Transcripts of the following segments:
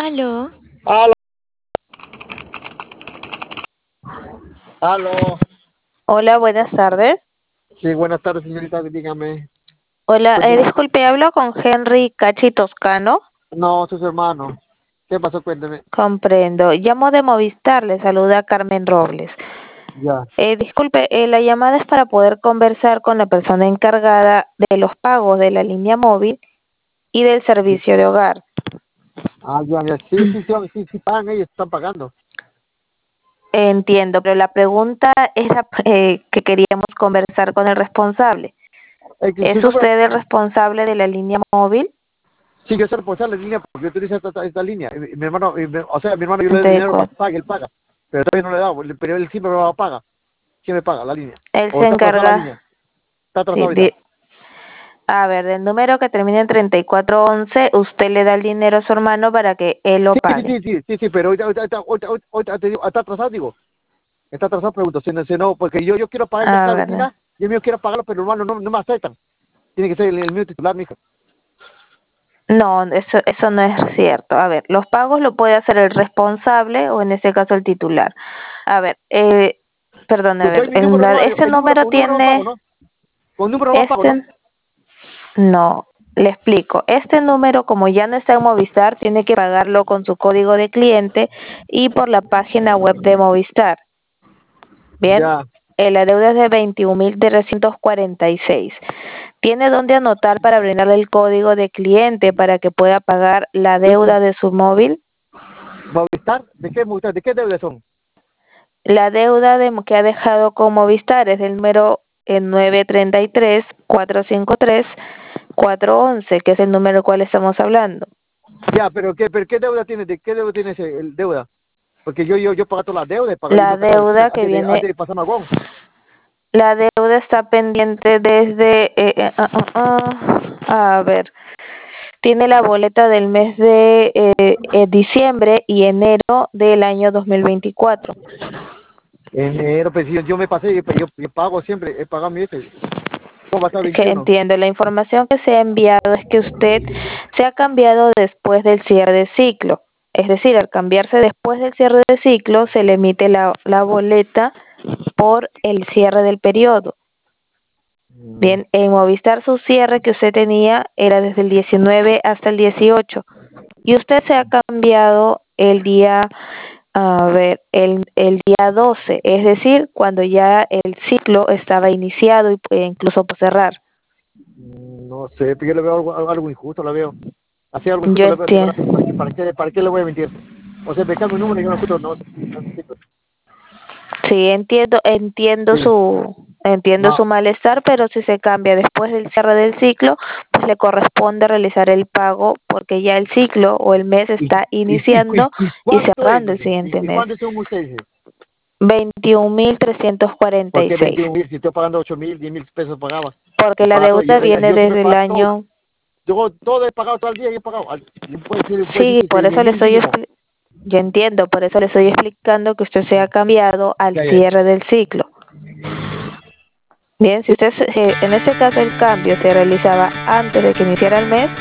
Aló, Aló, aló. hola, buenas tardes. Sí, buenas tardes, señorita, dígame. Hola, Cuénteme. disculpe, hablo con Henry Cachi Toscano. No, soy su hermano. ¿Qué pasó? Cuénteme. Comprendo. Llamo de Movistar, le saluda Carmen Robles. Ya. Disculpe, la llamada es para poder conversar con la persona encargada de los pagos de la línea móvil y del servicio de hogar. Ya. Sí, pagan, ellos están pagando. Entiendo, pero la pregunta era que queríamos conversar con el responsable. ¿Su ¿Es número? usted el responsable de la línea móvil? Sí, yo soy responsable de línea porque yo utilizo esta línea. Mi hermano, o sea, mi hermano yo le doy dinero para 34. que pague, él paga. Pero todavía no le he dado, pero él siempre me lo paga. Sí me paga la línea. Él O se está atrasada la encarga, línea. Está atrasada sí, ahorita. a ver, del número que termina en 3411, usted le da el dinero a su hermano para que él lo pague. Sí, pero ahorita te digo, está atrasado, digo. Está atrasado, pregunto. Si no, porque yo quiero pagar A esta ver, rutina, yo mío quiero pagarlo, pero hermano no me aceptan. Tiene que ser el mío titular, mijo. no, eso no es cierto. A ver, los pagos lo puede hacer el responsable o en este caso el titular. A ver, perdón, a Te doy ver, mi número, no, este número con número no pago, tiene, ¿no? Con número no pago, ¿no? este, no, le explico. Este número, como ya no está en Movistar, tiene que pagarlo con su código de cliente y por la página web de Movistar. Bien, Ya. la deuda es de 21.346. ¿Tiene dónde anotar para brindarle el código de cliente para que pueda pagar la deuda de su móvil? ¿Movistar? ¿De qué Movistar? ¿De qué deudas son? La deuda que ha dejado con Movistar es del número 933-453-411, que es el número del cual estamos hablando. Ya, pero ¿qué deuda tiene? ¿De qué deuda tiene ese el deuda? Porque yo pago todas las deudas, yo La me pago deuda que antes viene, de pasarme a GON. la deuda está pendiente desde, a ver, tiene la boleta del mes de diciembre y enero del año 2024. Enero, pues yo me pasé, yo pago siempre, he pagado mi ese. ¿Cómo va a estar Es que 21? entiendo, la información que se ha enviado es que usted se ha cambiado después del cierre de ciclo. Es decir, al cambiarse después del cierre de ciclo, se le emite la boleta por el cierre del periodo. Mm, Bien, en Movistar su cierre que usted tenía era desde el 19 hasta el 18 y usted se ha cambiado el día, a ver, el día 12, es decir, cuando ya el ciclo estaba iniciado y incluso por cerrar. No sé, pero yo le veo algo injusto, la veo. Así algo Yo injusto le veo, de verdad. entiendo. ¿Para qué le voy a mentir? O sea, me cambio un número y yo no escucho, no. Sí, Sí, entiendo no. su malestar, pero si se cambia después del cierre del ciclo, pues le corresponde realizar el pago porque ya el ciclo o el mes está iniciando y ¿Cuánto es? cerrando el siguiente ¿Y mes. cuánto son ustedes? 21.346, Porque 21.000, si estoy pagando 8.000, 10.000 pesos pagaba. porque Y la pagado, deuda viene yo siempre desde el pago todo. año. Yo todo he pagado todo el día, yo he pagado. Puede Sí, decir por que eso le 10.000 estoy mínimo. yo entiendo, por eso le estoy explicando que usted se ha cambiado al Ya. cierre del ciclo. Bien, si usted en este caso el cambio se realizaba antes de que iniciara el mes,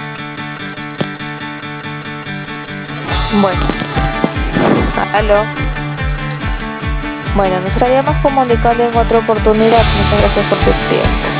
bueno, aló. Bueno, nos estaríamos comunicando en otra oportunidad. Muchas gracias por su tiempo.